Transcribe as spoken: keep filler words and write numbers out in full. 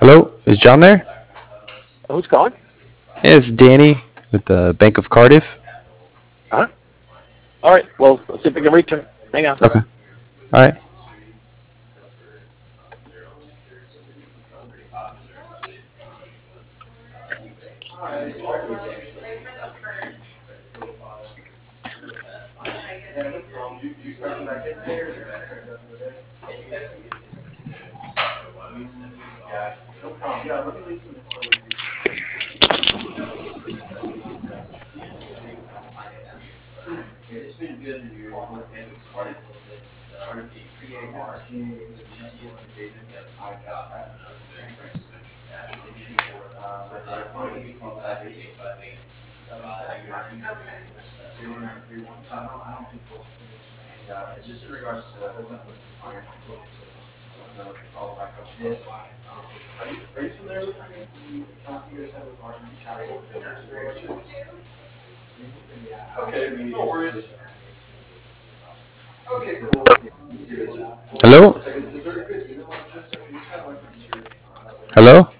Hello, is John there? Who's calling? Hey, it's Danny with the Bank of Cardiff. Huh? All right. Well, let's see if we can reach him. Hang on. Okay. All right. Hello? Hello?